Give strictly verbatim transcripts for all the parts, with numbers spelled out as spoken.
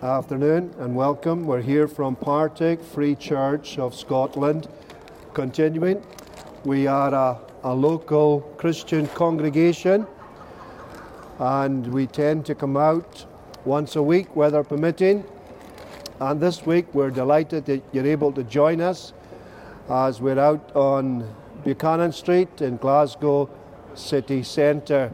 Afternoon and welcome. We're here from Partick Free Church of Scotland. Continuing, we are a, a local Christian congregation and we tend to come out once a week, weather permitting. And this week we're delighted that you're able to join us as we're out on Buchanan Street in Glasgow city centre.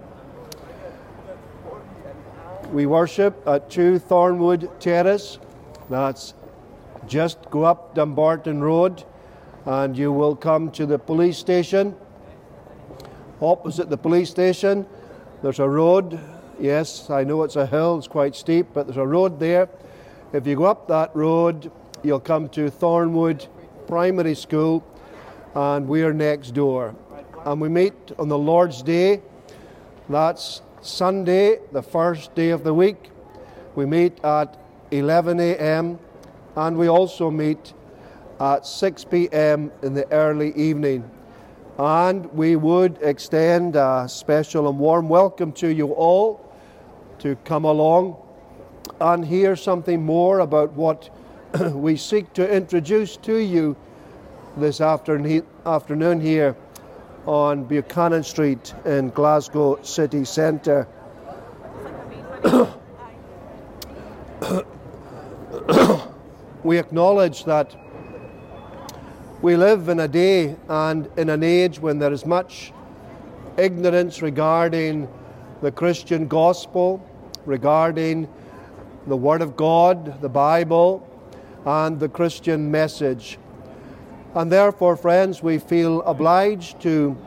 We worship at two Thornwood Terrace. That's just go up Dumbarton Road and you will come to the police station. Opposite the police station there's a road. Yes, I know it's a hill, it's quite steep, but there's a road there. If you go up that road you'll come to Thornwood Primary School and we're next door. And we meet on the Lord's Day. That's Sunday, the first day of the week. We meet at eleven a.m. and we also meet at six p.m. in the early evening. And we would extend a special and warm welcome to you all to come along and hear something more about what we seek to introduce to you this afternoon here on Buchanan Street in Glasgow city centre. We acknowledge that we live in a day and in an age when there is much ignorance regarding the Christian gospel, regarding the Word of God, the Bible, and the Christian message. And therefore, friends, we feel obliged to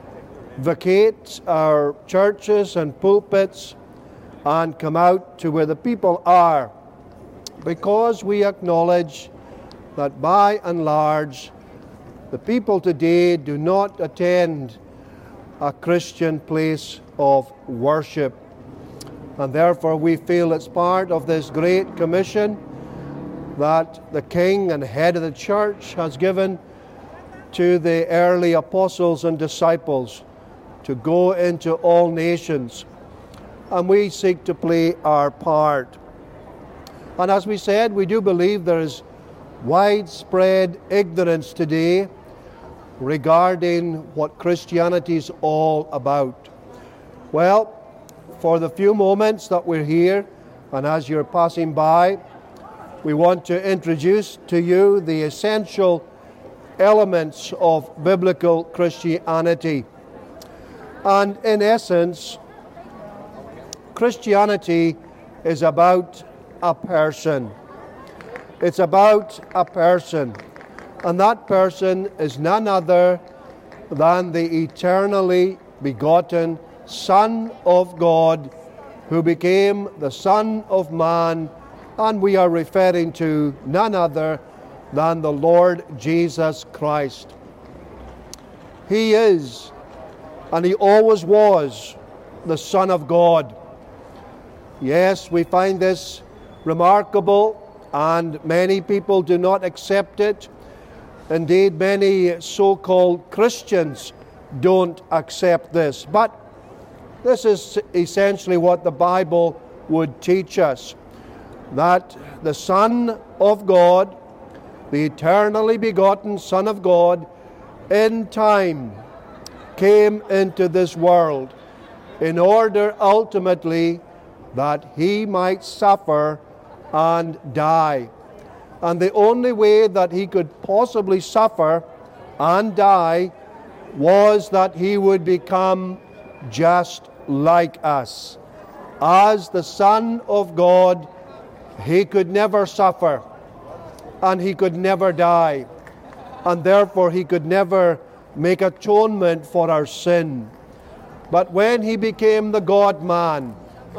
vacate our churches and pulpits and come out to where the people are, because we acknowledge that by and large the people today do not attend a Christian place of worship. And therefore we feel it's part of this great commission that the King and head of the church has given to the early apostles and disciples to go into all nations. And we seek to play our part. And as we said, we do believe there is widespread ignorance today regarding what Christianity is all about. Well, for the few moments that we're here, and as you're passing by, we want to introduce to you the essential elements of biblical Christianity. And in essence, Christianity is about a person. It's about a person. And that person is none other than the eternally begotten Son of God, who became the Son of Man. And we are referring to none other than the Lord Jesus Christ. He is, and He always was, the Son of God. Yes, we find this remarkable, and many people do not accept it. Indeed, many so-called Christians don't accept this. But this is essentially what the Bible would teach us, that the Son of God, the eternally begotten Son of God, in time came into this world in order ultimately that He might suffer and die. And the only way that He could possibly suffer and die was that He would become just like us. As the Son of God, He could never suffer and He could never die, and therefore He could never make atonement for our sin. But when He became the God-man,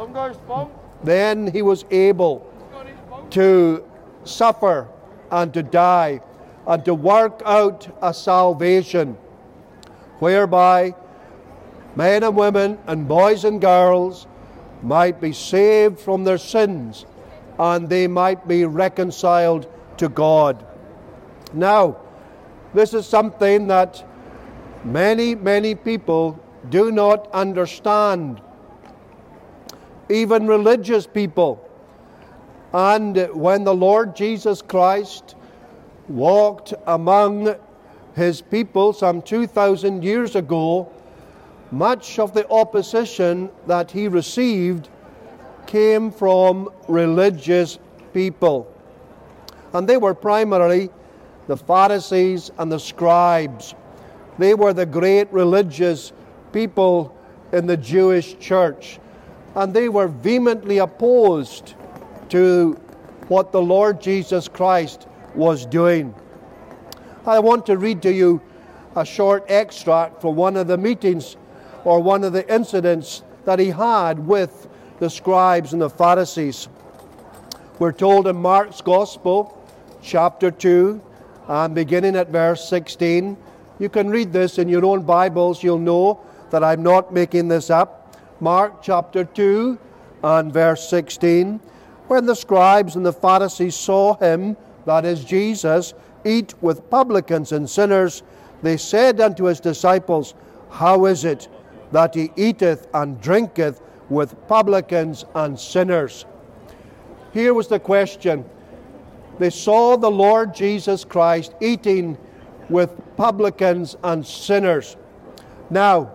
then He was able to suffer and to die and to work out a salvation whereby men and women and boys and girls might be saved from their sins and they might be reconciled to God. Now, this is something that many, many people do not understand. Even religious people And when the Lord Jesus Christ walked among his people some two thousand years ago, much of the opposition that he received came from religious people. And they were primarily the Pharisees and the scribes. They were the great religious people in the Jewish church. And they were vehemently opposed to what the Lord Jesus Christ was doing. I want to read to you a short extract from one of the meetings or one of the incidents that he had with the scribes and the Pharisees. We're told in Mark's Gospel, chapter two, and beginning at verse sixteen. You can read this in your own Bibles. You'll know that I'm not making this up. Mark chapter two and verse sixteen. When the scribes and the Pharisees saw him, that is Jesus, eat with publicans and sinners, they said unto his disciples, How is it that he eateth and drinketh with publicans and sinners? Here was the question. They saw the Lord Jesus Christ eating with publicans and sinners. Now,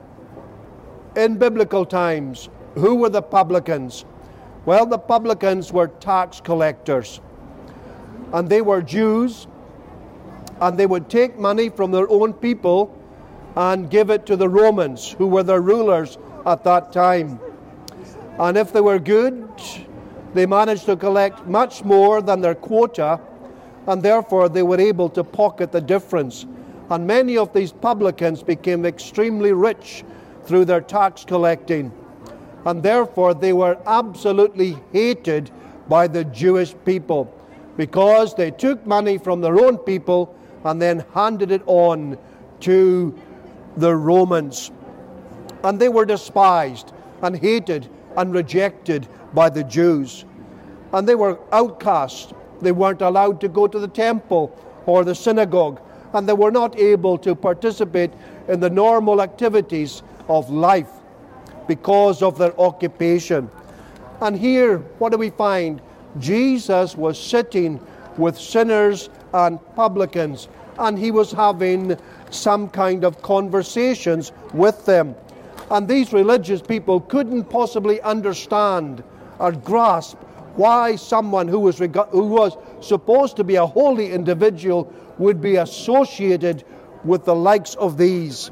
in biblical times, who were the publicans? Well, the publicans were tax collectors. And they were Jews, and they would take money from their own people and give it to the Romans, who were their rulers at that time. And if they were good, they managed to collect much more than their quota, and therefore they were able to pocket the difference. And many of these publicans became extremely rich through their tax collecting. And therefore they were absolutely hated by the Jewish people, because they took money from their own people and then handed it on to the Romans. And they were despised and hated and rejected by the Jews. And they were outcasts. They weren't allowed to go to the temple or the synagogue, and they were not able to participate in the normal activities of life because of their occupation. And here, what do we find? Jesus was sitting with sinners and publicans, and he was having some kind of conversations with them. And these religious people couldn't possibly understand or grasp why someone who was, reg- who was supposed to be a holy individual would be associated with the likes of these.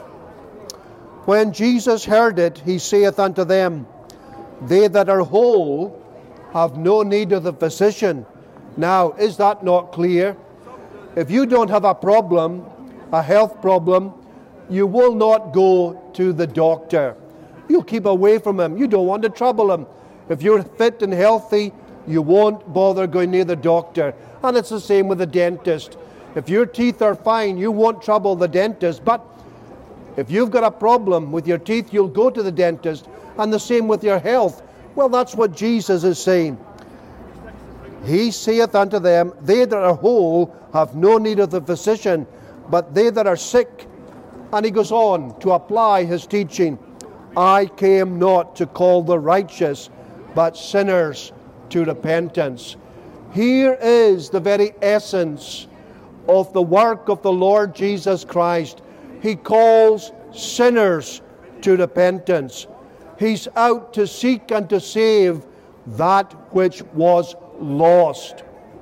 When Jesus heard it, he saith unto them, They that are whole have no need of the physician. Now, is that not clear? If you don't have a problem, a health problem, you will not go to the doctor. You'll keep away from him. You don't want to trouble him. If you're fit and healthy, you won't bother going near the doctor. And it's the same with the dentist. If your teeth are fine, you won't trouble the dentist. But if you've got a problem with your teeth, you'll go to the dentist. And the same with your health. Well, that's what Jesus is saying. He saith unto them, They that are whole have no need of the physician, but they that are sick. And he goes on to apply his teaching. I came not to call the righteous, but sinners to repentance. Here is the very essence of the work of the Lord Jesus Christ. He calls sinners to repentance. He's out to seek and to save that which was lost.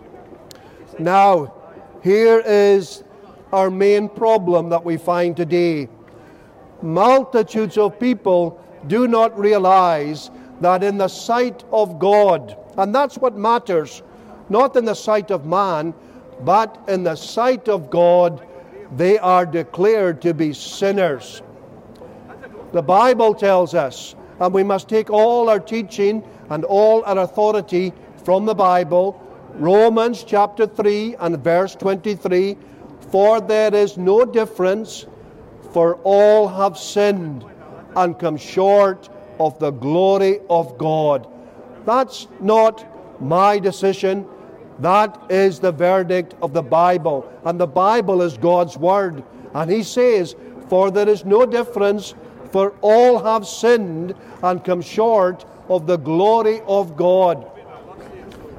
Now, here is our main problem that we find today. Multitudes of people do not realize that in the sight of God, and that's what matters, not in the sight of man, but in the sight of God, they are declared to be sinners. The Bible tells us, and we must take all our teaching and all our authority from the Bible, Romans chapter three and verse twenty-three, For there is no difference, for all have sinned and come short of the glory of God. That's not my decision. That is the verdict of the Bible. And the Bible is God's Word. And He says, For there is no difference, for all have sinned and come short of the glory of God.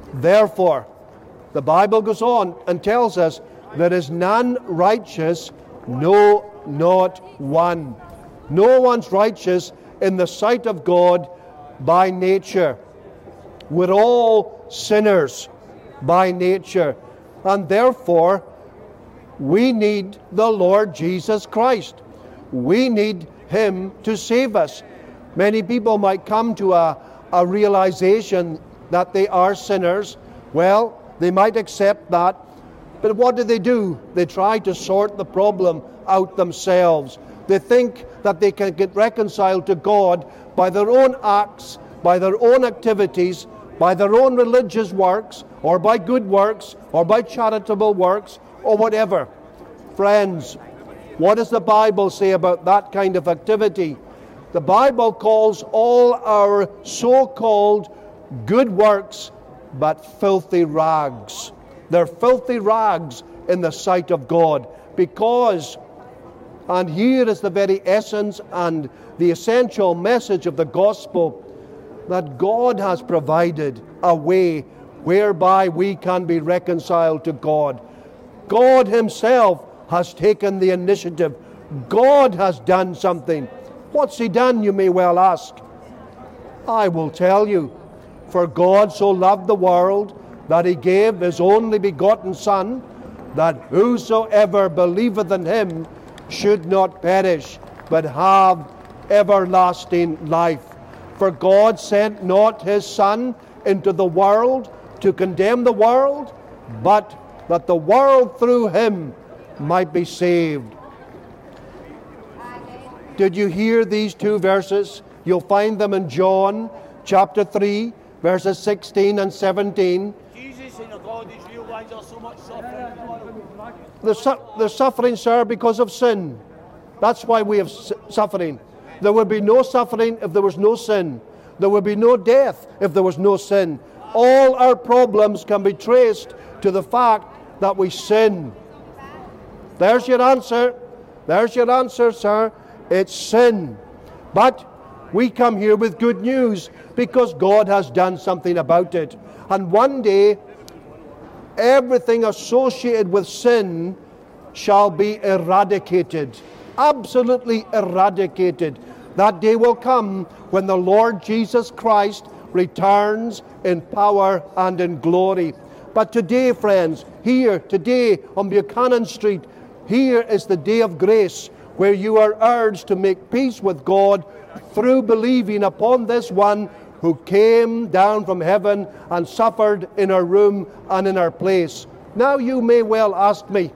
Therefore, the Bible goes on and tells us, there is none righteous, no, not one. No one's righteous in the sight of God by nature. We're all sinners by nature. And therefore, we need the Lord Jesus Christ. We need Him to save us. Many people might come to a, a realization that they are sinners. Well, they might accept that. But what do they do? They try to sort the problem out themselves. They think that they can get reconciled to God by their own acts, by their own activities, by their own religious works, or by good works, or by charitable works, or whatever. Friends, what does the Bible say about that kind of activity? The Bible calls all our so-called good works but filthy rags. They're filthy rags in the sight of God, because, and here is the very essence and the essential message of the gospel, that God has provided a way whereby we can be reconciled to God. God Himself has taken the initiative. God has done something. What's He done, you may well ask? I will tell you. For God so loved the world that He gave His only begotten Son, that whosoever believeth in Him should not perish, but have everlasting life. For God sent not His Son into the world to condemn the world, but that the world through Him might be saved. Did you hear these two verses? You'll find them in John chapter three, verses sixteen and seventeen. Jesus and God is real. Why is there so much suffering? The, su- the suffering, sir, because of sin. That's why we have su- suffering. There would be no suffering if there was no sin. There would be no death if there was no sin. All our problems can be traced to the fact that we sin. There's your answer. There's your answer, sir. It's sin. But we come here with good news because God has done something about it. And one day, everything associated with sin shall be eradicated. Absolutely eradicated. That day will come when the Lord Jesus Christ returns in power and in glory. But today, friends, here, today on Buchanan Street, here is the day of grace where you are urged to make peace with God through believing upon this one who came down from heaven and suffered in our room and in our place. Now you may well ask me,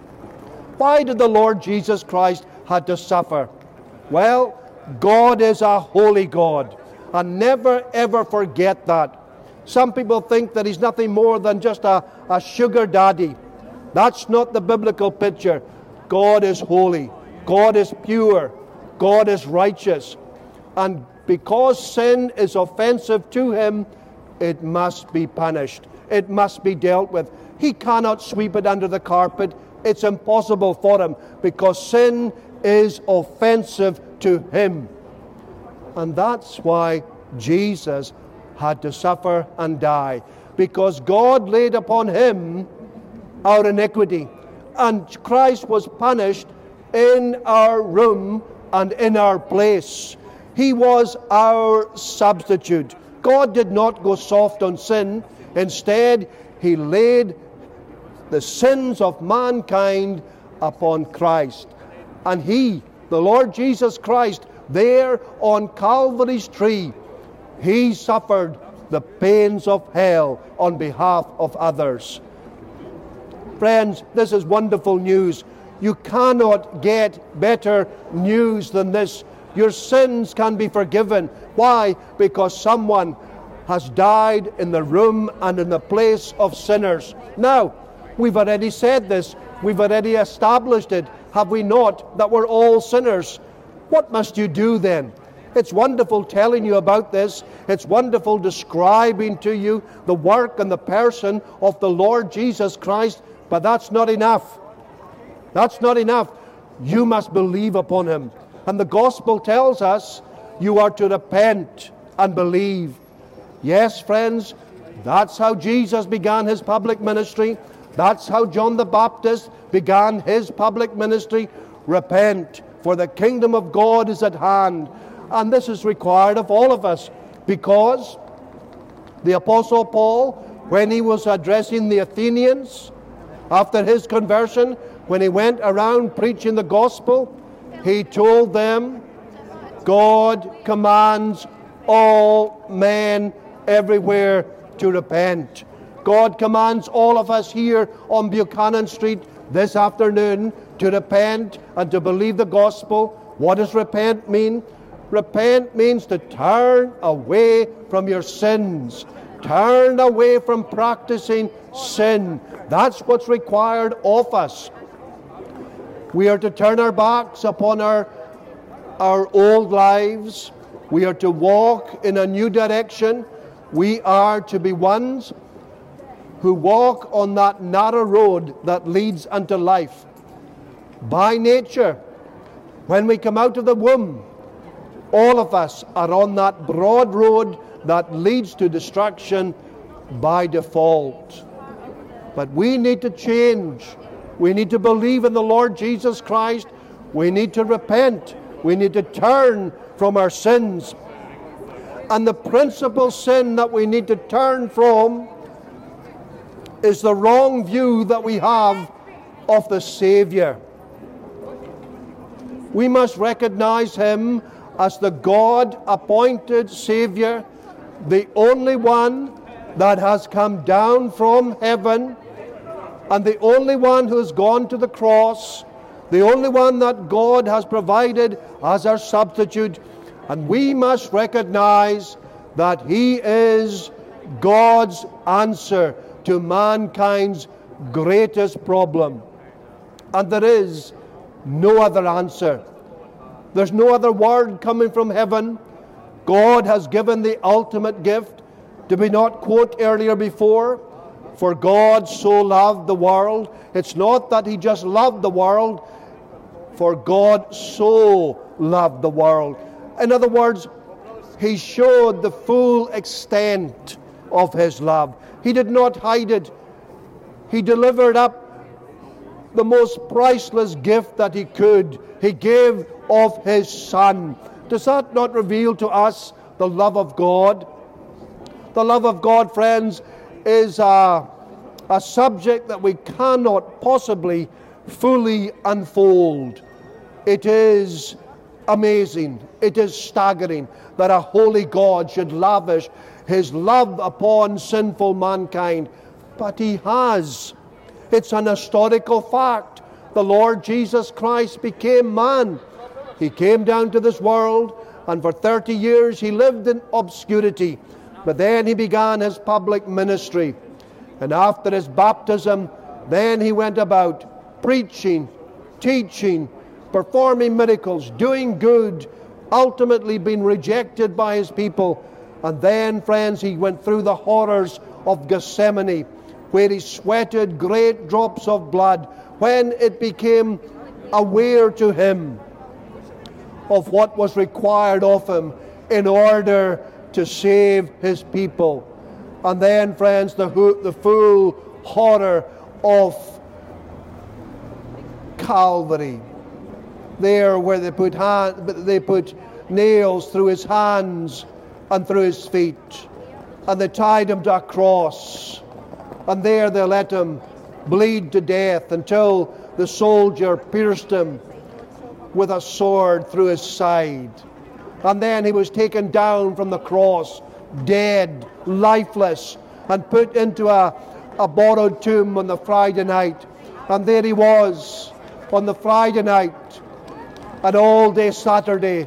why did the Lord Jesus Christ have to suffer? Well, God is a holy God, and never ever forget that. Some people think that He's nothing more than just a, a sugar daddy. That's not the biblical picture. God is holy. God is pure. God is righteous. And because sin is offensive to Him, it must be punished. It must be dealt with. He cannot sweep it under the carpet. It's impossible for Him, because sin is offensive to Him. And that's why Jesus had to suffer and die, because God laid upon Him our iniquity, and Christ was punished in our room and in our place. He was our substitute. God did not go soft on sin. Instead, He laid the sins of mankind upon Christ. And He, the Lord Jesus Christ, there on Calvary's tree, He suffered the pains of hell on behalf of others. Friends, this is wonderful news. You cannot get better news than this. Your sins can be forgiven. Why? Because someone has died in the room and in the place of sinners. Now, we've already said this. We've already established it, have we not, that we're all sinners. What must you do then? It's wonderful telling you about this. It's wonderful describing to you the work and the person of the Lord Jesus Christ, but that's not enough. That's not enough. You must believe upon Him. And the gospel tells us you are to repent and believe. Yes, friends, That's how Jesus began his public ministry. That's how John the Baptist began his public ministry. Repent, for the kingdom of God is at hand. And this is required of all of us, because the Apostle Paul, when he was addressing the Athenians after his conversion, when he went around preaching the gospel, he told them, God commands all men everywhere to repent. God commands all of us here on Buchanan Street this afternoon to repent and to believe the gospel. What does repent mean? Repent means to turn away from your sins. Turn away from practicing sin. That's what's required of us. We are to turn our backs upon our, our old lives. We are to walk in a new direction. We are to be ones who walk on that narrow road that leads unto life. By nature, when we come out of the womb, all of us are on that broad road that leads to destruction by default. But we need to change. We need to believe in the Lord Jesus Christ. We need to repent. We need to turn from our sins. And the principal sin that we need to turn from is the wrong view that we have of the Savior. We must recognize him as the God-appointed Savior, the only one that has come down from heaven, and the only one who has gone to the cross, the only one that God has provided as our substitute. And we must recognize that he is God's answer to mankind's greatest problem. And there is no other answer. There's no other word coming from heaven. God has given the ultimate gift. Did we not quote earlier before? For God so loved the world. It's not that he just loved the world. For God so loved the world. In other words, he showed the full extent of his love. He did not hide it. He delivered up the most priceless gift that he could. He gave of his Son. Does that not reveal to us the love of God? The love of God, friends, is a, a subject that we cannot possibly fully unfold. It is amazing. It is staggering that a holy God should lavish his love upon sinful mankind. But he has. It's an historical fact. The Lord Jesus Christ became man. He came down to this world, and for thirty years he lived in obscurity. But then he began his public ministry. And after his baptism, then he went about preaching, teaching, performing miracles, doing good, ultimately being rejected by his people. And then, friends, he went through the horrors of Gethsemane, where he sweated great drops of blood, when it became aware to him of what was required of him in order to save his people. And then, friends, the, the full horror of Calvary, there where they put hand, they put nails through his hands and through his feet, and they tied him to a cross, and there they let him bleed to death until the soldier pierced him with a sword through his side. And then he was taken down from the cross, dead, lifeless, and put into a, a borrowed tomb on the Friday night. And there he was on the Friday night and all day Saturday.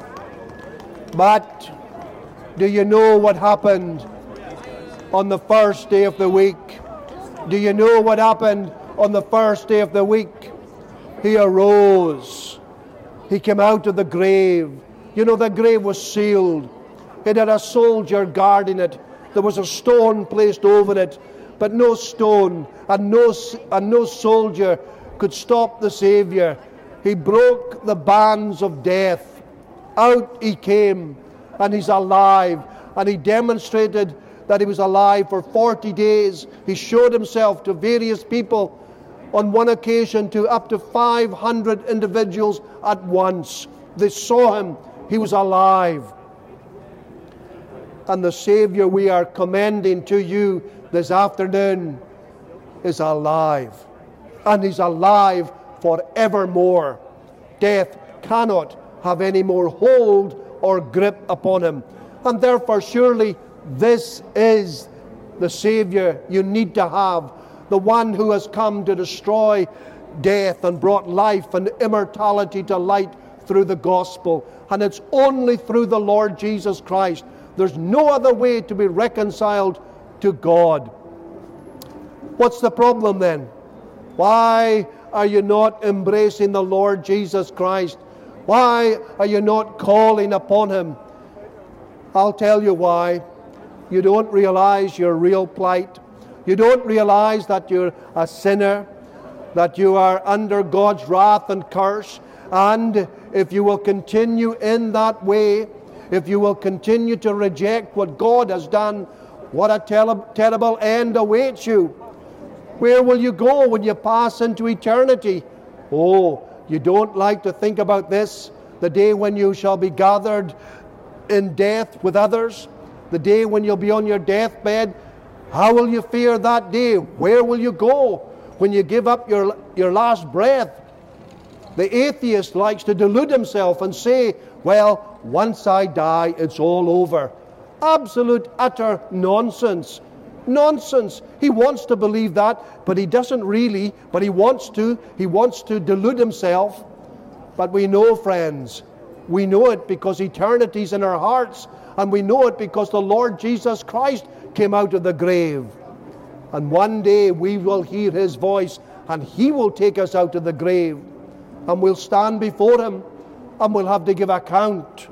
But do you know what happened on the first day of the week? Do you know what happened on the first day of the week? He arose. He came out of the grave. You know, the grave was sealed. It had a soldier guarding it. There was a stone placed over it, but no stone and no, and no soldier could stop the Savior. He broke the bands of death. Out he came, and he's alive. And he demonstrated that he was alive for forty days. He showed himself to various people, on one occasion to up to five hundred individuals at once. They saw him. He was alive. And the Savior we are commending to you this afternoon is alive. And he's alive forevermore. Death cannot have any more hold or grip upon him. And therefore, surely this is the Savior you need to have, the one who has come to destroy death and brought life and immortality to light through the gospel. And it's only through the Lord Jesus Christ. There's no other way to be reconciled to God. What's the problem then? Why are you not embracing the Lord Jesus Christ? Why are you not calling upon him? I'll tell you why. You don't realize your real plight. You don't realize that you're a sinner, that you are under God's wrath and curse. And if you will continue in that way, if you will continue to reject what God has done, what a ter- terrible end awaits you. Where will you go when you pass into eternity? Oh, you don't like to think about this, the day when you shall be gathered in death with others, the day when you'll be on your deathbed. How will you fear that day? Where will you go when you give up your, your last breath? The atheist likes to delude himself and say, well, once I die, it's all over. Absolute, utter nonsense. Nonsense. He wants to believe that, but he doesn't really, but he wants to. He wants to delude himself. But we know, friends, we know it because eternity's in our hearts, and we know it because the Lord Jesus Christ came out of the grave. And one day we will hear his voice, and he will take us out of the grave, and we'll stand before him, and we'll have to give account.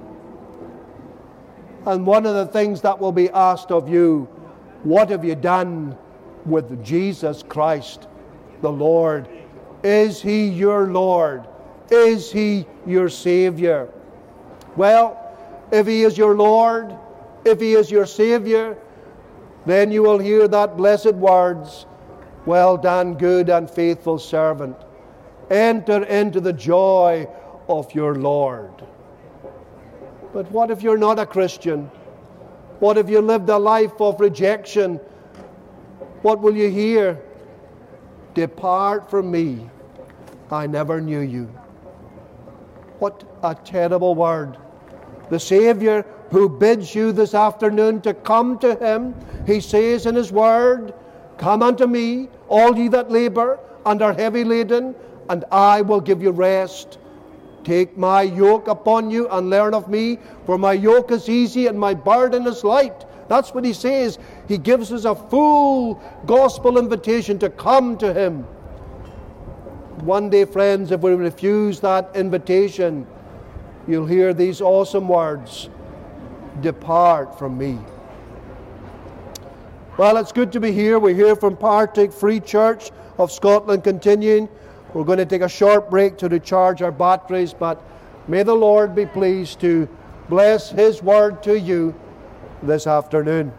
And one of the things that will be asked of you, what have you done with Jesus Christ, the Lord? Is he your Lord? Is he your Savior? Well, if he is your Lord, if he is your Savior, then you will hear that blessed words, well done, good and faithful servant. Enter into the joy of your Lord. But what if you're not a Christian? What if you lived a life of rejection? What will you hear? Depart from me, I never knew you. What a terrible word. The Savior who bids you this afternoon to come to him, he says in his word, come unto me, all ye that labor and are heavy laden, and I will give you rest. Take my yoke upon you and learn of me, for my yoke is easy and my burden is light. That's what he says. He gives us a full gospel invitation to come to him. One day, friends, if we refuse that invitation, you'll hear these awesome words, depart from me. Well, it's good to be here. We're here from Partick Free Church of Scotland continuing. We're going to take a short break to recharge our batteries, but may the Lord be pleased to bless his word to you this afternoon.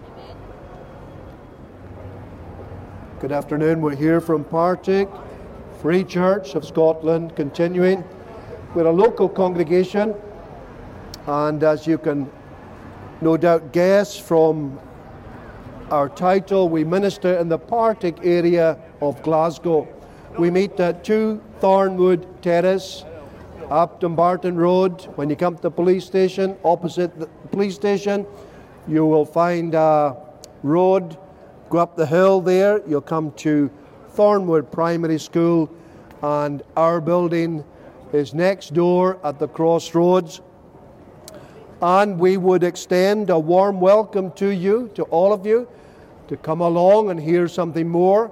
Good afternoon. We're here from Partick Free Church of Scotland continuing. We're a local congregation, and as you can no doubt guess from our title, we minister in the Partick area of Glasgow. We meet at two Thornwood Terrace, up Dumbarton Road. When you come to the police station, opposite the police station, you will find a road. Go up the hill there, you'll come to Thornwood Primary School, and our building is next door at the crossroads. And we would extend a warm welcome to you, to all of you, to come along and hear something more.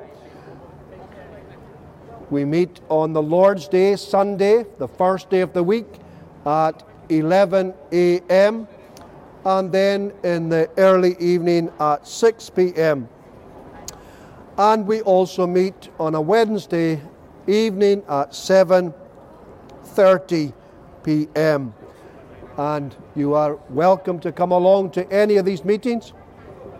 We meet on the Lord's Day, Sunday, the first day of the week, at eleven a m and then in the early evening at six p m And we also meet on a Wednesday evening at seven thirty p m And you are welcome to come along to any of these meetings.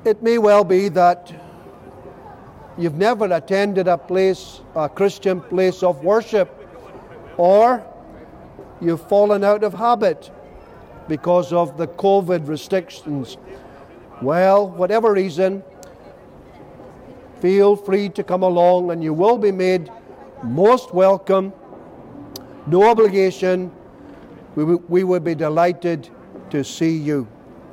It may well be that you've never attended a place, a Christian place of worship, or you've fallen out of habit because of the COVID restrictions. Well, whatever reason, feel free to come along and you will be made most welcome. No obligation. We, we would be delighted to see you.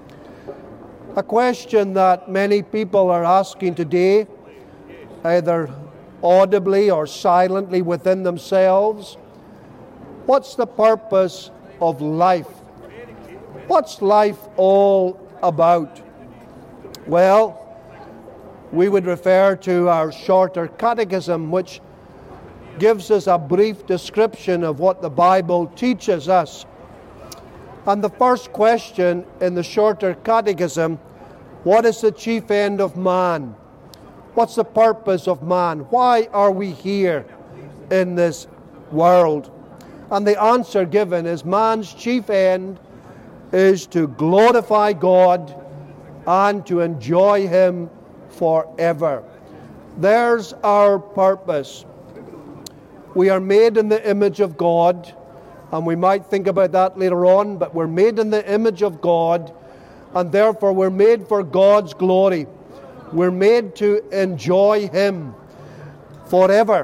A question that many people are asking today, either audibly or silently within themselves: what's the purpose of life? What's life all about? Well, we would refer to our shorter catechism, which gives us a brief description of what the Bible teaches us. And the first question in the shorter catechism: what is the chief end of man? What's the purpose of man? Why are we here in this world? And the answer given is man's chief end is to glorify God and to enjoy Him forever. There's our purpose. We are made in the image of God, and we might think about that later on, but we're made in the image of God, and therefore we're made for God's glory. We're made to enjoy Him forever.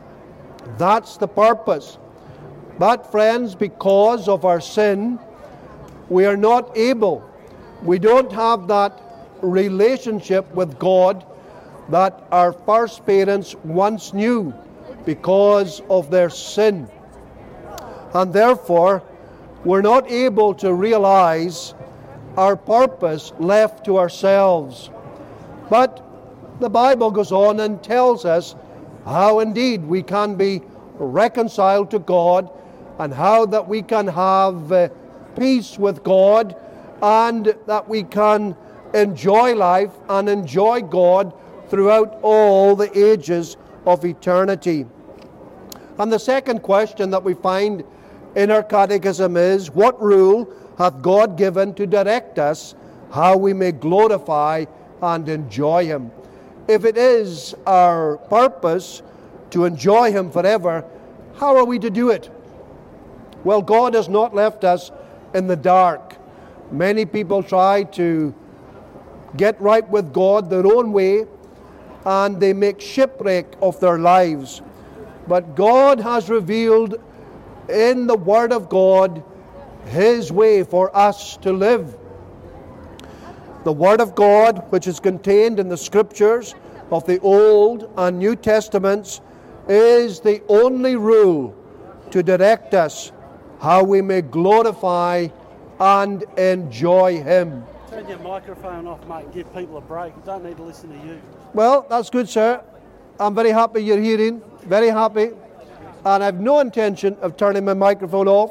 That's the purpose. But friends, because of our sin, we are not able, we don't have that relationship with God that our first parents once knew because of their sin. And therefore, we're not able to realize our purpose left to ourselves. But the Bible goes on and tells us how indeed we can be reconciled to God, and how that we can have uh, peace with God, and that we can enjoy life and enjoy God throughout all the ages of eternity. And the second question that we find in our catechism is: what rule hath God given to direct us how we may glorify and enjoy Him? If it is our purpose to enjoy Him forever, how are we to do it? Well, God has not left us in the dark. Many people try to get right with God their own way, and they make shipwreck of their lives. But God has revealed in the Word of God His way for us to live. The Word of God, which is contained in the Scriptures of the Old and New Testaments, is the only rule to direct us how we may glorify and enjoy Him. Turn your microphone off, mate, and give people a break. I don't need to listen to you. Well, that's good, sir. I'm very happy you're hearing, very happy. And I've no intention of turning my microphone off.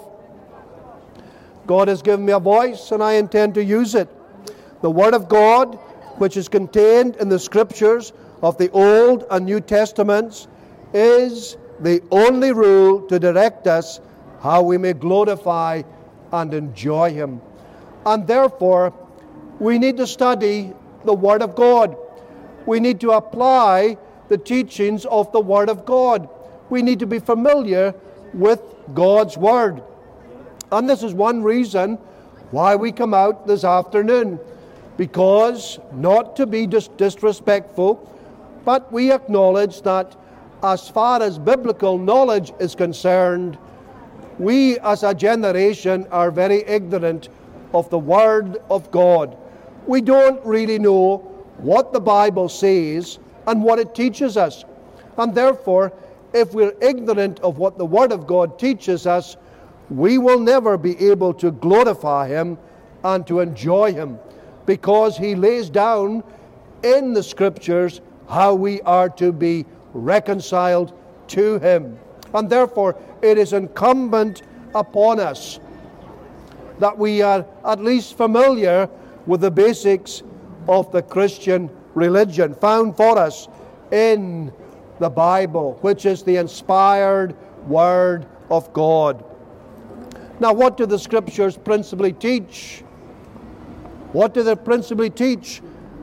God has given me a voice, and I intend to use it. The Word of God, which is contained in the Scriptures of the Old and New Testaments, is the only rule to direct us how we may glorify and enjoy Him. And therefore, we need to study the Word of God. We need to apply the teachings of the Word of God. We need to be familiar with God's Word. And this is one reason why we come out this afternoon. Because, not to be dis- disrespectful, but we acknowledge that as far as biblical knowledge is concerned, we as a generation are very ignorant of the Word of God. We don't really know what the Bible says and what it teaches us. And therefore, if we're ignorant of what the Word of God teaches us, we will never be able to glorify Him and to enjoy Him, because He lays down in the Scriptures how we are to be reconciled to Him. And therefore, it is incumbent upon us that we are at least familiar with the basics of the Christian religion found for us in the Bible, which is the inspired Word of God. Now, what do the Scriptures principally teach? What do they principally teach?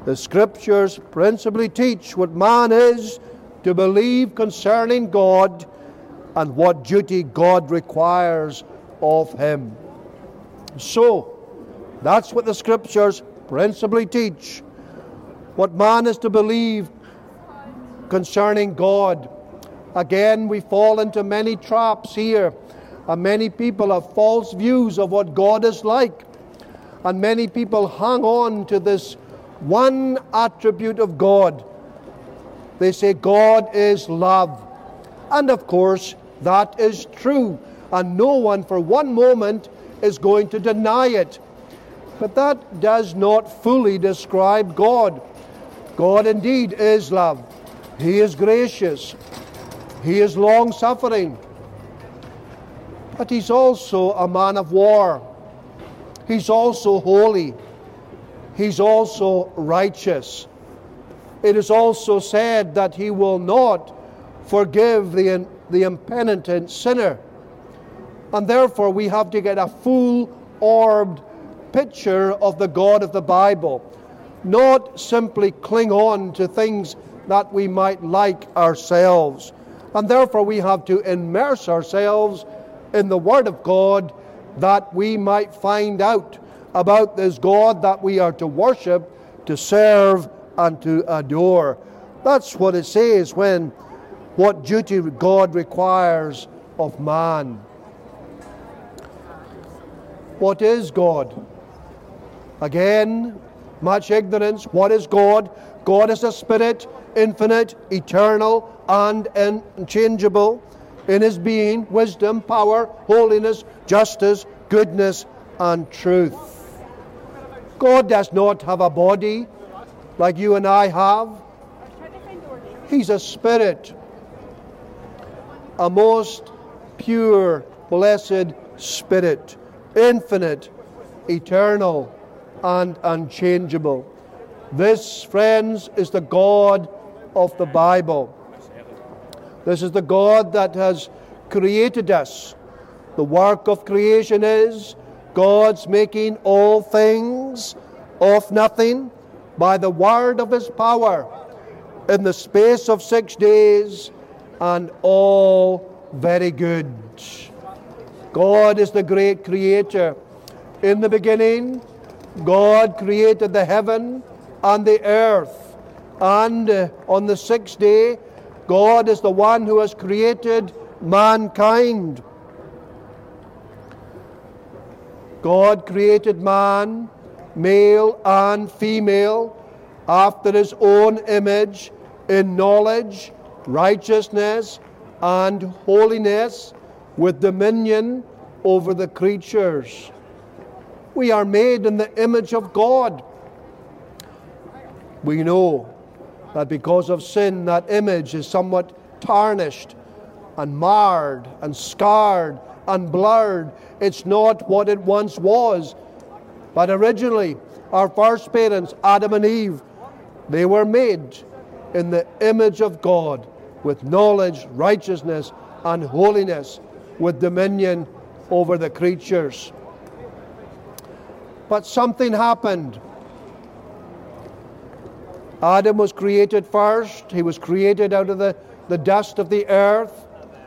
The Scriptures principally teach what man is to believe concerning God and what duty God requires of him. So, that's what the Scriptures principally teach, what man is to believe concerning God. Again, we fall into many traps here, and many people have false views of what God is like, and many people hang on to this one attribute of God. They say God is love, and of course that is true, and no one for one moment is going to deny it. But that does not fully describe God. God indeed is love. He is gracious. He is long-suffering. But He's also a man of war. He's also holy. He's also righteous. It is also said that He will not forgive the, the impenitent sinner. And therefore we have to get a full-orbed picture of the God of the Bible, not simply cling on to things that we might like ourselves. And therefore we have to immerse ourselves in the Word of God that we might find out about this God that we are to worship, to serve, and to adore. That's what it says when what duty God requires of man. What is God? Again, much ignorance. What is God? God is a spirit, infinite, eternal, and unchangeable in His being, wisdom, power, holiness, justice, goodness, and truth. God does not have a body like you and I have. He's a spirit, a most pure, blessed spirit, infinite, eternal, and unchangeable. This, friends, is the God of the Bible. This is the God that has created us. The work of creation is God's making all things of nothing by the word of His power in the space of six days, and all very good. God is the great creator. In the beginning, God created the heaven and the earth. And uh, on the sixth day, God is the one who has created mankind. God created man, male and female, after His own image, in knowledge, righteousness, and holiness, with dominion over the creatures. We are made in the image of God. We know that because of sin, that image is somewhat tarnished and marred and scarred and blurred. It's not what it once was. But originally, our first parents, Adam and Eve, they were made in the image of God, with knowledge, righteousness, and holiness, with dominion over the creatures. But something happened. Adam was created first. He was created out of the, the dust of the earth.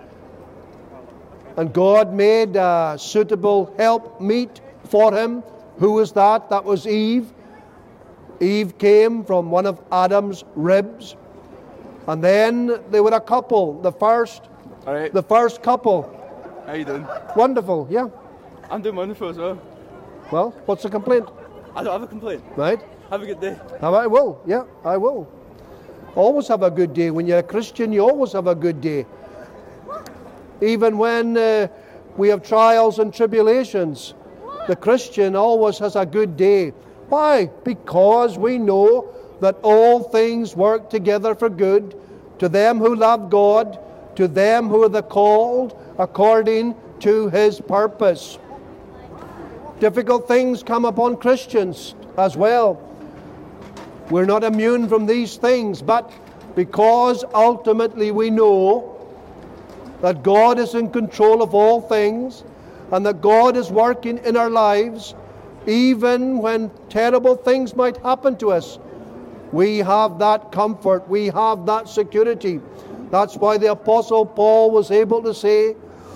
And God made a suitable helpmeet for him. Who was that? That was Eve. Eve came from one of Adam's ribs. And then they were a couple. The first, All right. the first couple. How you doing? Wonderful, yeah. I'm doing wonderful as well. Well, what's the complaint? I don't have a complaint. Right? Have a good day. I will, yeah, I will. Always have a good day. When you're a Christian, you always have a good day. Even when uh, we have trials and tribulations, the Christian always has a good day. Why? Because we know that all things work together for good to them who love God, to them who are the called according to His purpose. Difficult things come upon Christians as well. We're not immune from these things, but because ultimately we know that God is in control of all things and that God is working in our lives, even when terrible things might happen to us, We have that comfort. We have that security. That's why the Apostle Paul was able to say,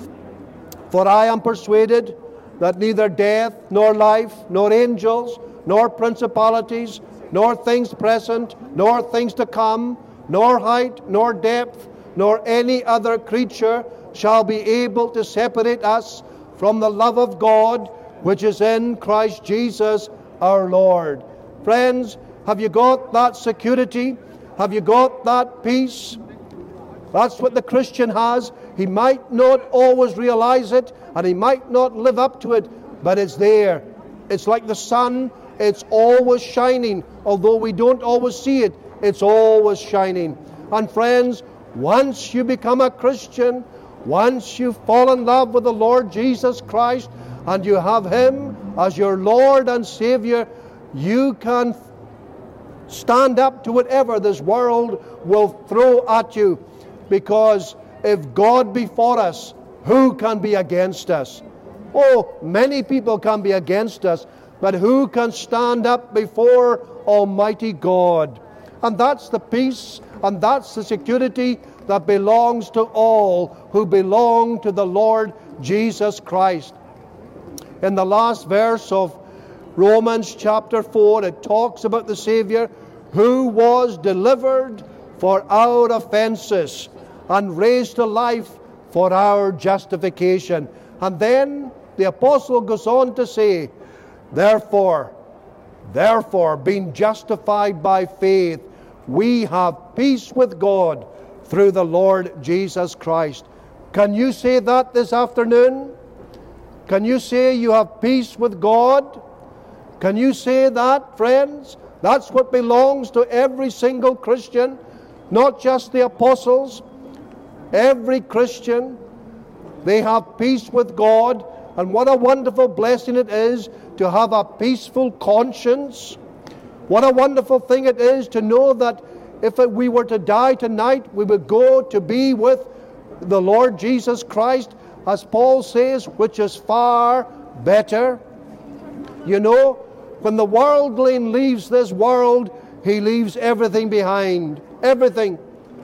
"For I am persuaded that neither death, nor life, nor angels, nor principalities, nor things present, nor things to come, nor height, nor depth, nor any other creature shall be able to separate us from the love of God, which is in Christ Jesus our Lord." Friends, have you got that security? Have you got that peace? That's what the Christian has. He might not always realize it, and he might not live up to it, but it's there. It's like the sun. It's always shining. Although we don't always see it, it's always shining. And friends, once you become a Christian, once you fall in love with the Lord Jesus Christ, and you have Him as your Lord and Savior, you can stand up to whatever this world will throw at you. Because if God be for us, who can be against us? Oh, many people can be against us, but who can stand up before Almighty God? And that's the peace, and that's the security that belongs to all who belong to the Lord Jesus Christ. In the last verse of Romans chapter four, it talks about the Savior who was delivered for our offenses and raised to life for our justification. And then the apostle goes on to say, Therefore, therefore, being justified by faith, we have peace with God through the Lord Jesus Christ. Can you say that this afternoon? Can you say you have peace with God? Can you say that, friends? That's what belongs to every single Christian, not just the apostles. Every Christian, they have peace with God. And what a wonderful blessing it is to have a peaceful conscience. What a wonderful thing it is to know that if we were to die tonight, we would go to be with the Lord Jesus Christ, as Paul says, which is far better. You know, when the worldling leaves this world, he leaves everything behind. Everything.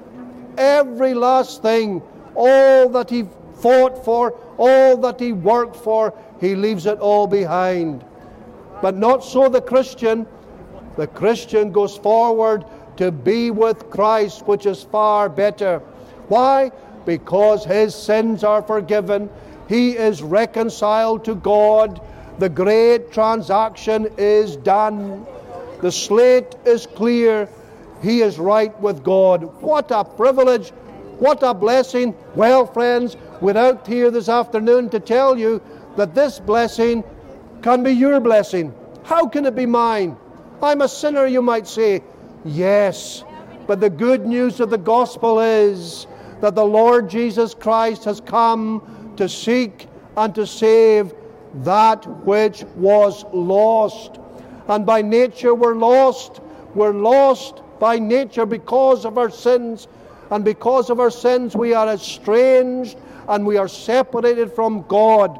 Every last thing. All that he fought for, all that he worked for, he leaves it all behind. But not so the Christian. The Christian goes forward to be with Christ, which is far better. Why? Because his sins are forgiven. He is reconciled to God. The great transaction is done. The slate is clear. He is right with God. What a privilege. What a blessing. Well, friends, we're out here this afternoon to tell you that this blessing can be your blessing. How can it be mine? I'm a sinner, you might say. Yes, but the good news of the gospel is that the Lord Jesus Christ has come to seek and to save that which was lost. And by nature we're lost. We're lost by nature because of our sins. And because of our sins we are estranged and we are separated from God.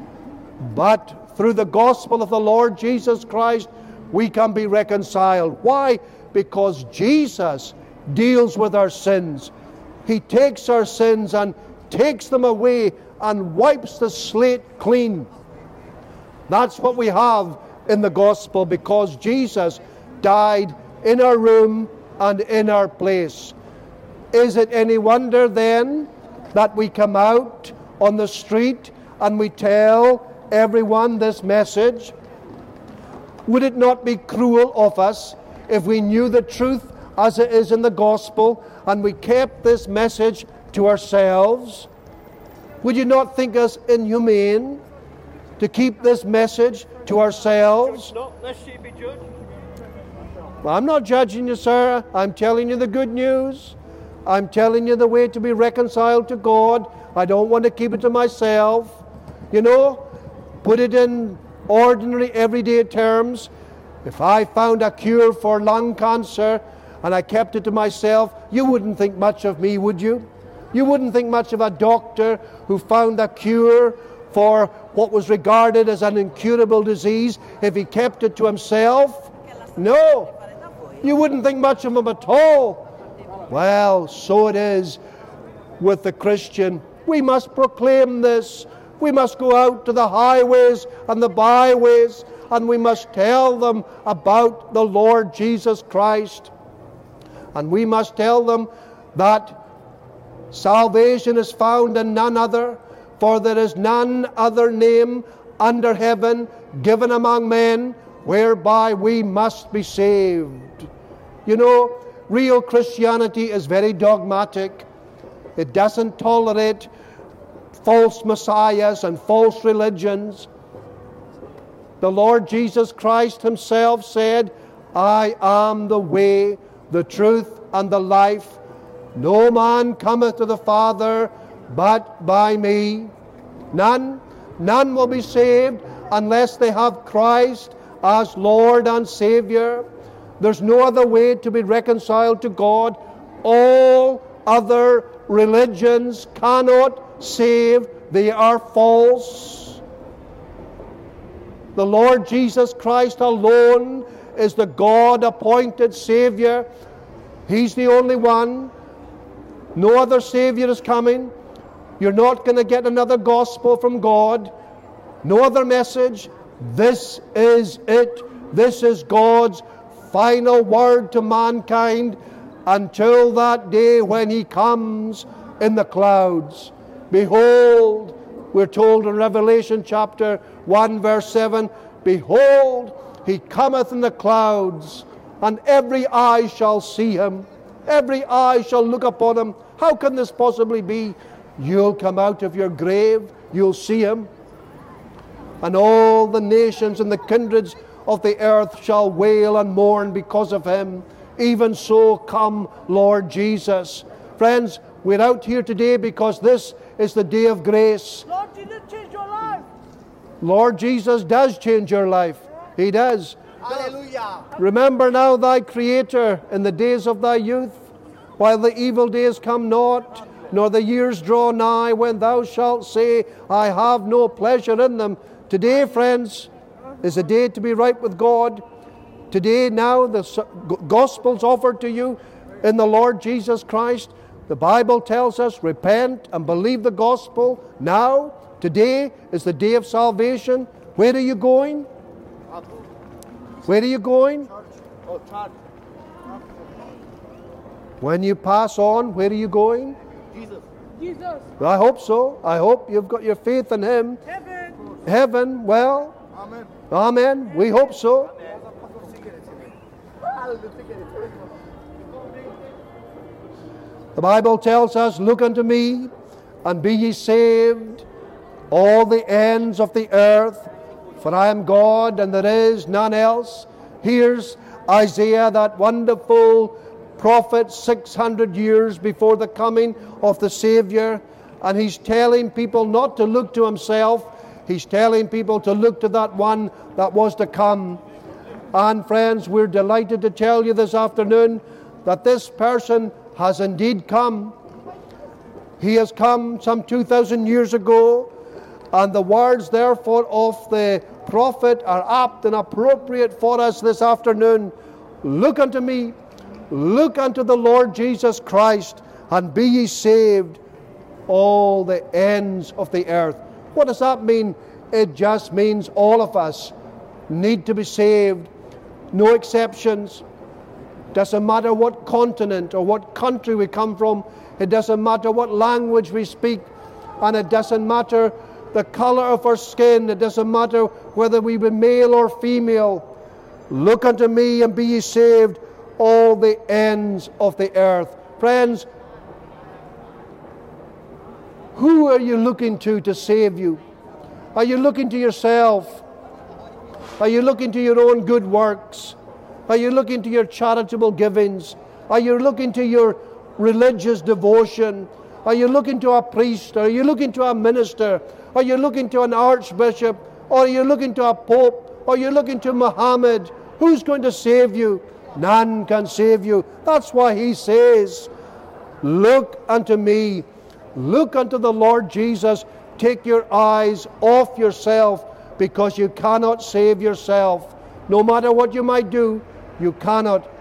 But through the gospel of the Lord Jesus Christ, we can be reconciled. Why? Because Jesus deals with our sins. He takes our sins and takes them away and wipes the slate clean. That's what we have in the gospel, because Jesus died in our room and in our place. Is it any wonder then that we come out on the street and we tell everyone this message? Would it not be cruel of us if we knew the truth as it is in the gospel and we kept this message to ourselves? Would you not think us inhumane to keep this message to ourselves? Not lest ye be judged. Well, I'm not judging you, sir. I'm telling you the good news. I'm telling you the way to be reconciled to God. I don't want to keep it to myself. You know, put it in ordinary, everyday terms. If I found a cure for lung cancer and I kept it to myself, you wouldn't think much of me, would you? You wouldn't think much of a doctor who found a cure for what was regarded as an incurable disease if he kept it to himself. No. You wouldn't think much of him at all. Well, so it is with the Christian. We must proclaim this. We must go out to the highways and the byways, and we must tell them about the Lord Jesus Christ. And we must tell them that salvation is found in none other, for there is none other name under heaven given among men whereby we must be saved. You know, real Christianity is very dogmatic. It doesn't tolerate false messiahs and false religions. The Lord Jesus Christ himself said, I am the way, the truth, and the life. No man cometh to the Father but by me. None, none will be saved unless they have Christ as Lord and Savior. There's no other way to be reconciled to God. All other religions cannot save. They are false. The Lord Jesus Christ alone is the God-appointed Savior. He's the only one. No other Savior is coming. You're not going to get another gospel from God. No other message. This is it. This is God's final word to mankind until that day when He comes in the clouds. Behold, we're told in Revelation chapter one verse seven, behold, He cometh in the clouds, and every eye shall see Him. Every eye shall look upon Him. How can this possibly be? You'll come out of your grave, you'll see Him. And all the nations and the kindreds of the earth shall wail and mourn because of Him. Even so come, Lord Jesus. Friends, we're out here today because this is the day of grace. Lord Jesus changed your life. Lord Jesus does change your life. He does. Hallelujah. Remember now thy Creator in the days of thy youth, while the evil days come not, nor the years draw nigh, when thou shalt say, I have no pleasure in them. Today, friends, is a day to be right with God. Today, now, the gospel's offered to you in the Lord Jesus Christ. The Bible tells us, repent and believe the gospel. Now, today is the day of salvation. Where are you going? Where are you going? When you pass on, where are you going? Jesus. Jesus. I hope so. I hope you've got your faith in Him. Heaven. Heaven, well, Amen. amen. We hope so. The Bible tells us, look unto me, and be ye saved, all the ends of the earth, for I am God, and there is none else. Here's Isaiah, that wonderful prophet, six hundred years before the coming of the Savior, and he's telling people not to look to himself. He's telling people to look to that one that was to come. And friends, we're delighted to tell you this afternoon that this person has indeed come. He has come some two thousand years ago, and the words therefore of the prophet are apt and appropriate for us this afternoon. Look unto me, look unto the Lord Jesus Christ, and be ye saved, all the ends of the earth. What does that mean? It just means all of us need to be saved. No exceptions. Doesn't matter what continent or what country we come from. It doesn't matter what language we speak. And it doesn't matter the color of our skin. It doesn't matter whether we be male or female. Look unto me and be ye saved, all the ends of the earth. Friends, who are you looking to to save you? Are you looking to yourself? Are you looking to your own good works? Are you looking to your charitable givings? Are you looking to your religious devotion? Are you looking to a priest? Are you looking to a minister? Are you looking to an archbishop? Or are you looking to a pope? Or are you looking to Muhammad? Who's going to save you? None can save you. That's why he says, look unto me. Look unto the Lord Jesus. Take your eyes off yourself, because you cannot save yourself. No matter what you might do, you cannot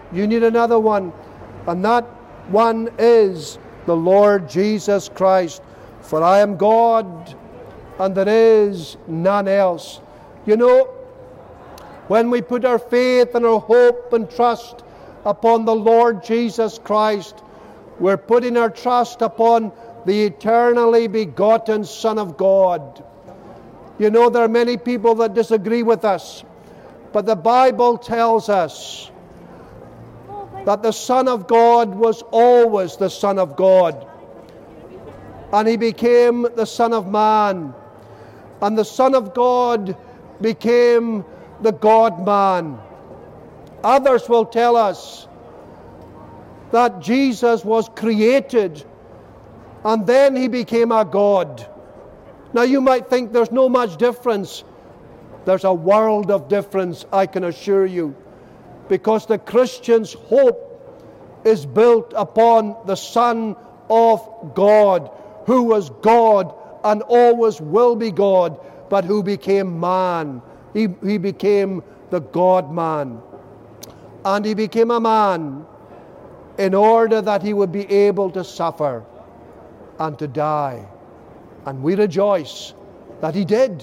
You need another one. And that one is the Lord Jesus Christ. For I am God, and there is none else. You know, when we put our faith and our hope and trust upon the Lord Jesus Christ, we're putting our trust upon the eternally begotten Son of God. You know, there are many people that disagree with us, but the Bible tells us that the Son of God was always the Son of God. And He became the Son of Man. And the Son of God became the God-man. Others will tell us that Jesus was created and then He became a God. Now you might think there's no much difference. There's a world of difference, I can assure you, because the Christian's hope is built upon the Son of God, who was God and always will be God, but who became man. He, he became the God-man. And He became a man in order that He would be able to suffer and to die. And we rejoice that He did.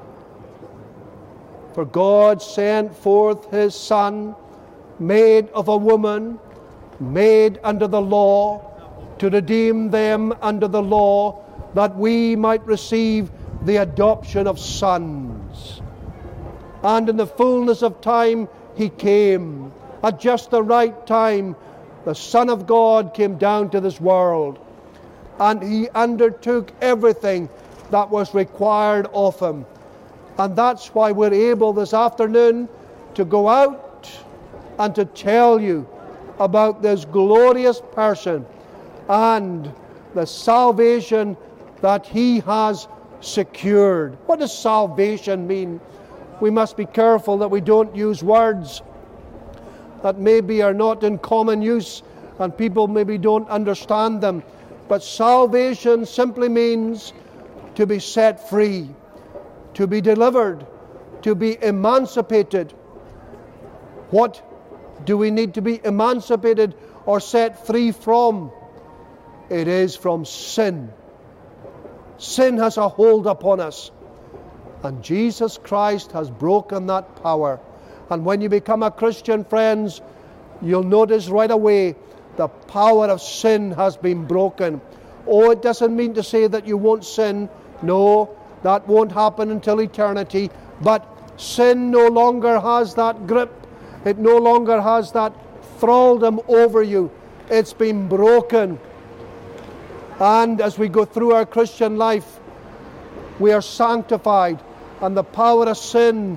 For God sent forth His Son, made of a woman, made under the law, to redeem them under the law, that we might receive the adoption of sons. And in the fullness of time He came. At just the right time, the Son of God came down to this world, and He undertook everything that was required of Him. And that's why we're able this afternoon to go out and to tell you about this glorious person and the salvation that He has secured. What does salvation mean? We must be careful that we don't use words that maybe are not in common use and people maybe don't understand them. But salvation simply means to be set free, to be delivered, to be emancipated. What do we need to be emancipated or set free from? It is from sin. Sin has a hold upon us, and Jesus Christ has broken that power. And when you become a Christian, friends, you'll notice right away the power of sin has been broken. Oh, it doesn't mean to say that you won't sin. No, that won't happen until eternity. But sin no longer has that grip. It no longer has that thraldom over you. It's been broken. And as we go through our Christian life, we are sanctified, and the power of sin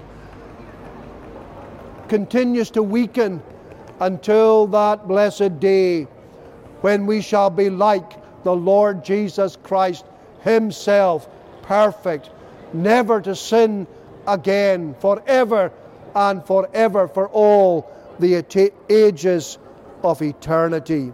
continues to weaken until that blessed day when we shall be like the Lord Jesus Christ Himself, perfect, never to sin again, forever and forever, for all the ages of eternity.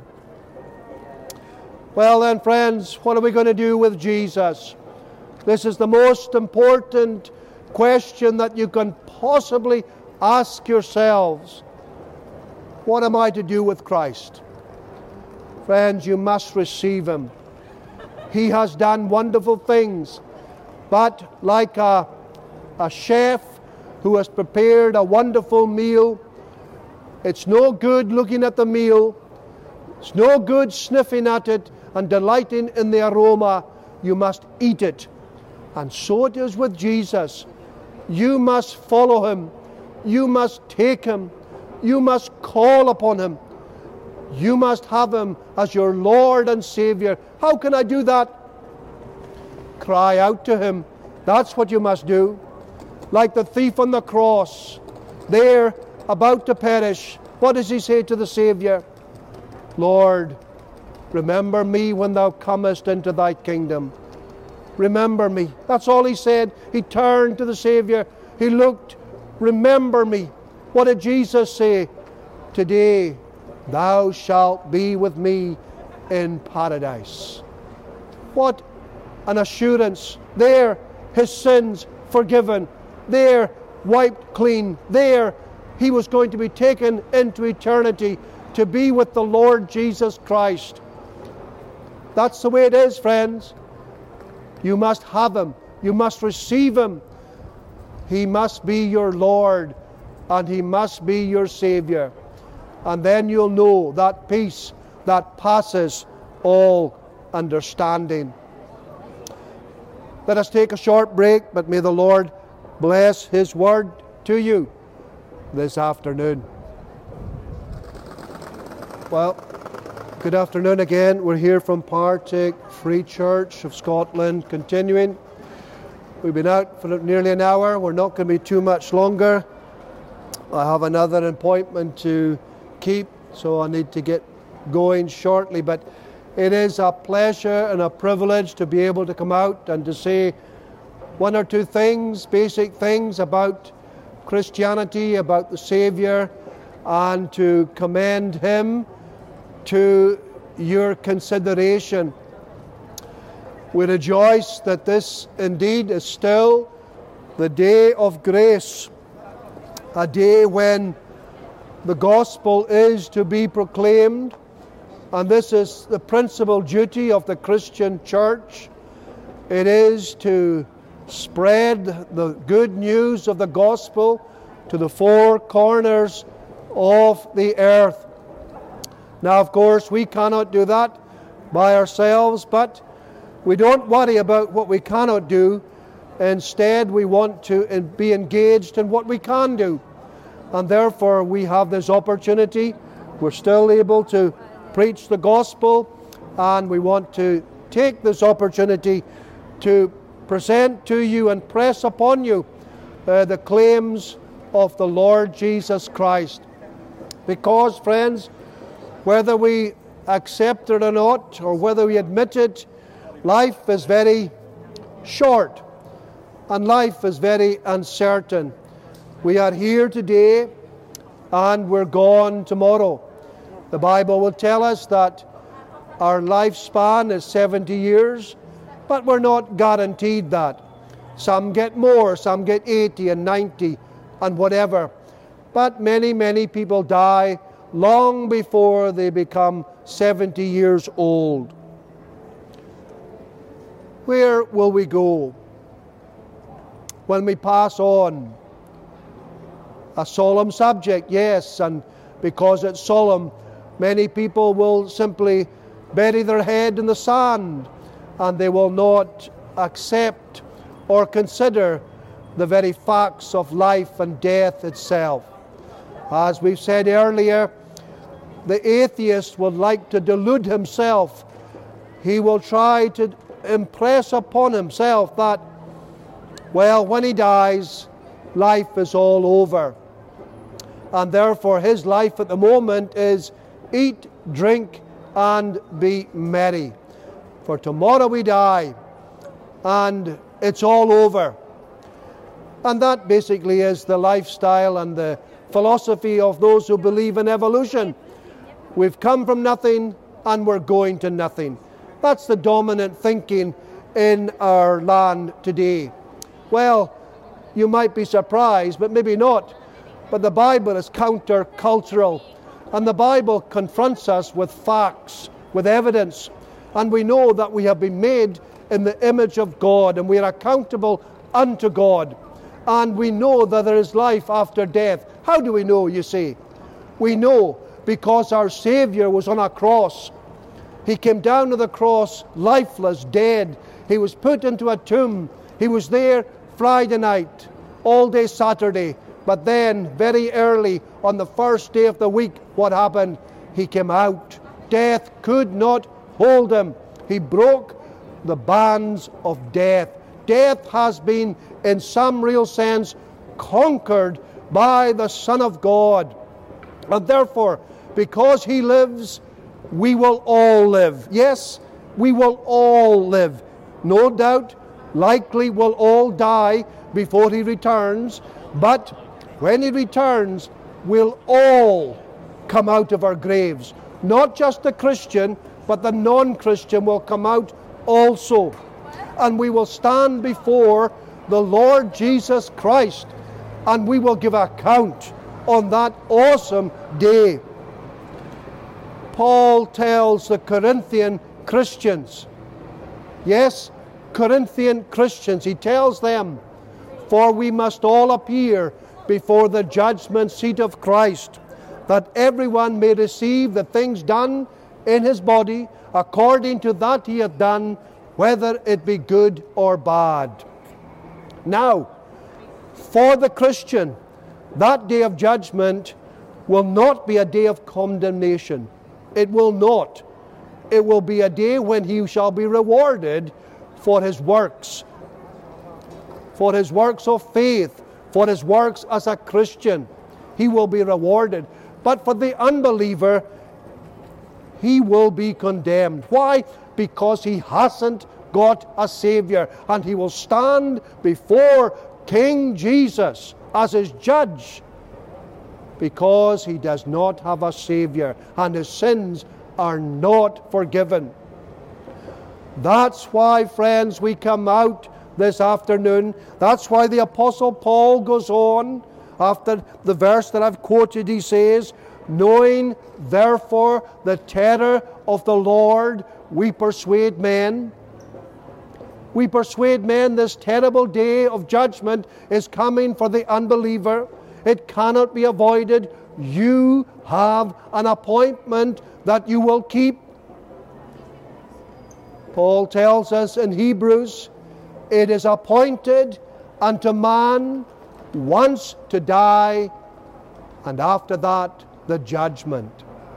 Well then, friends, what are we going to do with Jesus? This is the most important question that you can possibly ask yourselves. What am I to do with Christ? Friends, you must receive Him. He has done wonderful things, but like a, a chef who has prepared a wonderful meal, it's no good looking at the meal, it's no good sniffing at it and delighting in the aroma. You must eat it. And so it is with Jesus. You must follow Him. You must take Him. You must call upon Him. You must have Him as your Lord and Savior. How can I do that? Cry out to Him. That's what you must do. Like the thief on the cross, there about to perish, what does he say to the Savior? Lord, remember me when Thou comest into Thy kingdom. Remember me. That's all he said. He turned to the Savior. He looked. Remember me. What did Jesus say? Today thou shalt be with me in paradise. What an assurance. There his sins forgiven. There wiped clean. There he was going to be taken into eternity to be with the Lord Jesus Christ. That's the way it is, friends. You must have him. You must receive him. He must be your Lord, and he must be your Savior. And then you'll know that peace that passes all understanding. Let us take a short break, but may the Lord bless his word to you this afternoon. Well, good afternoon again. We're here from Partick Free Church of Scotland, continuing. We've been out for nearly an hour. We're not going to be too much longer. I have another appointment to keep, so I need to get going shortly. But it is a pleasure and a privilege to be able to come out and to say one or two things, basic things about Christianity, about the Saviour, and to commend him to your consideration. We rejoice that this indeed is still the day of grace, a day when the gospel is to be proclaimed, and this is the principal duty of the Christian church. It is to spread the good news of the gospel to the four corners of the earth. Now, of course, we cannot do that by ourselves, but we don't worry about what we cannot do. Instead, we want to be engaged in what we can do. And therefore, we have this opportunity. We're still able to preach the gospel, and we want to take this opportunity to present to you and press upon you uh, the claims of the Lord Jesus Christ. Because, friends, whether we accept it or not, or whether we admit it, life is very short, and life is very uncertain. We are here today, and we're gone tomorrow. The Bible will tell us that our lifespan is seventy years, but we're not guaranteed that. Some get more, some get eighty and ninety and whatever. But many, many people die long before they become seventy years old. Where will we go when we pass on? A solemn subject, yes, and because it's solemn, many people will simply bury their head in the sand, and they will not accept or consider the very facts of life and death itself. As we've said earlier, the atheist would like to delude himself. He will try to impress upon himself that, well, when he dies, life is all over. And therefore his life at the moment is eat, drink, and be merry. For tomorrow we die, and it's all over. And that basically is the lifestyle and the philosophy of those who believe in evolution. We've come from nothing, and we're going to nothing. That's the dominant thinking in our land today. Well, you might be surprised, but maybe not. But the Bible is counter-cultural, and the Bible confronts us with facts, with evidence, and we know that we have been made in the image of God, and we are accountable unto God, and we know that there is life after death. How do we know, you see? We know because our Saviour was on a cross. He came down to the cross lifeless, dead. He was put into a tomb. He was there Friday night, all day Saturday. But then, very early on the first day of the week, what happened? He came out. Death could not hold him. He broke the bands of death. Death has been, in some real sense, conquered by the Son of God. And therefore, because He lives, we will all live. Yes, we will all live. No doubt, likely we'll all die before He returns, but when He returns, we'll all come out of our graves. Not just the Christian, but the non-Christian will come out also. And we will stand before the Lord Jesus Christ, and we will give account on that awesome day. Paul tells the Corinthian Christians, yes, Corinthian Christians, he tells them, for we must all appear before the judgment seat of Christ, that everyone may receive the things done in his body according to that he hath done, whether it be good or bad. Now, for the Christian, that day of judgment will not be a day of condemnation. It will not. It will be a day when he shall be rewarded for his works, for his works of faith, for his works as a Christian. He will be rewarded. But for the unbeliever, he will be condemned. Why? Because he hasn't got a Savior, and he will stand before King Jesus as his judge, because he does not have a Savior, and his sins are not forgiven. That's why, friends, we come out this afternoon. That's why the Apostle Paul goes on, after the verse that I've quoted, he says, knowing therefore the terror of the Lord, we persuade men. We persuade men this terrible day of judgment is coming for the unbeliever. It cannot be avoided. You have an appointment that you will keep. Paul tells us in Hebrews, it is appointed unto man once to die, and after that the judgment.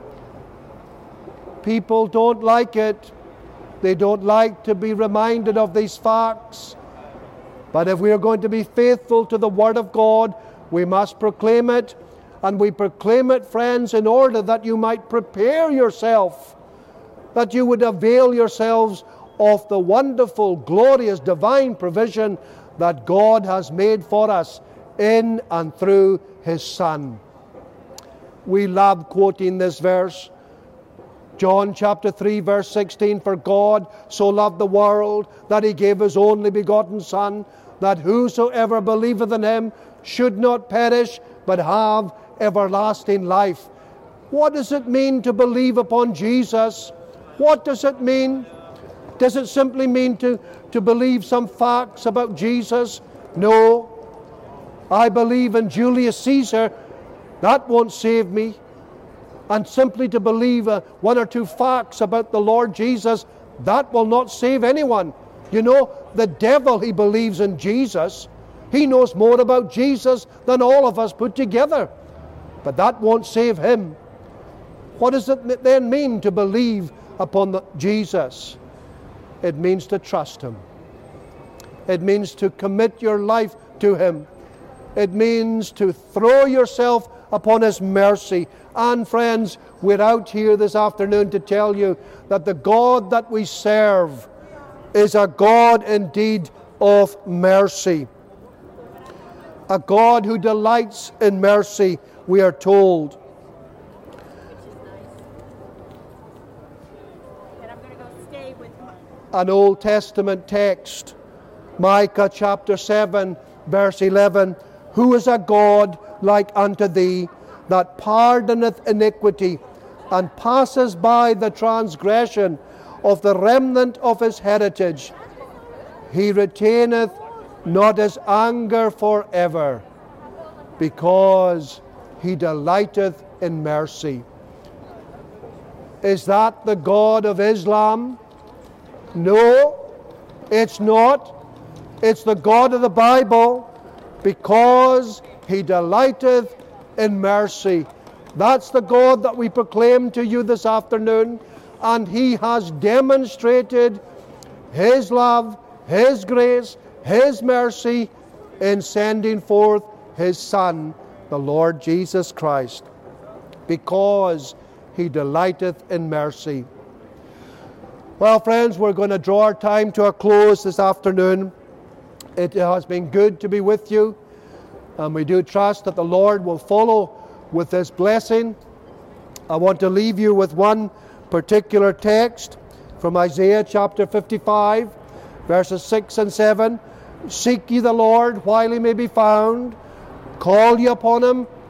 People don't like it. They don't like to be reminded of these facts. But if we are going to be faithful to the Word of God, we must proclaim it. And we proclaim it, friends, in order that you might prepare yourself, that you would avail yourselves of the wonderful, glorious, divine provision that God has made for us in and through His Son. We love quoting this verse. John chapter three, verse sixteen, for God so loved the world that He gave His only begotten Son, that whosoever believeth in Him should not perish, but have everlasting life. What does it mean to believe upon Jesus? What does it mean? Does it simply mean to, to believe some facts about Jesus? No. I believe in Julius Caesar. That won't save me. And simply to believe uh, one or two facts about the Lord Jesus, that will not save anyone. You know, the devil, he believes in Jesus. He knows more about Jesus than all of us put together. But that won't save him. What does it then mean to believe upon the, Jesus? It means to trust Him. It means to commit your life to Him. It means to throw yourself upon His mercy. And friends, we're out here this afternoon to tell you that the God that we serve is a God indeed of mercy. A God who delights in mercy, we are told. And I'm going to go stay with you. An Old Testament text, Micah chapter seven, verse eleven. Who is a God like unto thee, that pardoneth iniquity, and passes by the transgression of the remnant of his heritage? He retaineth not his anger forever, because he delighteth in mercy. Is that the God of Islam? No, it's not. It's the God of the Bible, because he delighteth in mercy. That's the God that we proclaim to you this afternoon, and He has demonstrated His love, His grace, His mercy in sending forth His Son, the Lord Jesus Christ, because He delighteth in mercy. Well, friends, we're going to draw our time to a close this afternoon. It has been good to be with you, and we do trust that the Lord will follow with this blessing. I want to leave you with one particular text from Isaiah chapter fifty-five, verses six and seven. Seek ye the Lord while He may be found. Call ye upon Him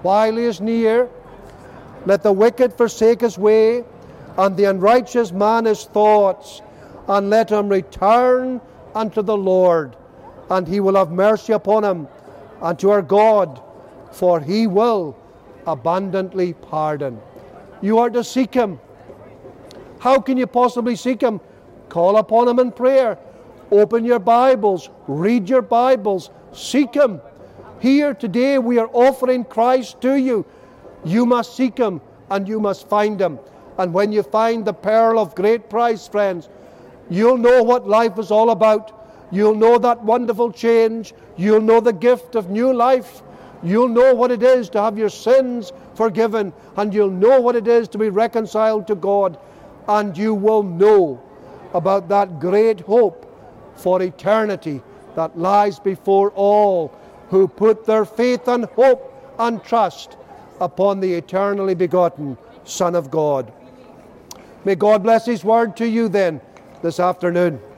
while he is near. Let the wicked forsake his way, and the unrighteous man his thoughts, and let him return unto the Lord, and he will have mercy upon him, and to our God, for he will abundantly pardon. You are to seek him. How can you possibly seek him? Call upon him in prayer. Open your Bibles. Read your Bibles. Seek him. Here today we are offering Christ to you. You must seek him and you must find him. And when you find the pearl of great price, friends, you'll know what life is all about. You'll know that wonderful change. You'll know the gift of new life. You'll know what it is to have your sins forgiven. And you'll know what it is to be reconciled to God. And you will know about that great hope for eternity that lies before all who put their faith and hope and trust upon the eternally begotten Son of God. May God bless his word to you then this afternoon.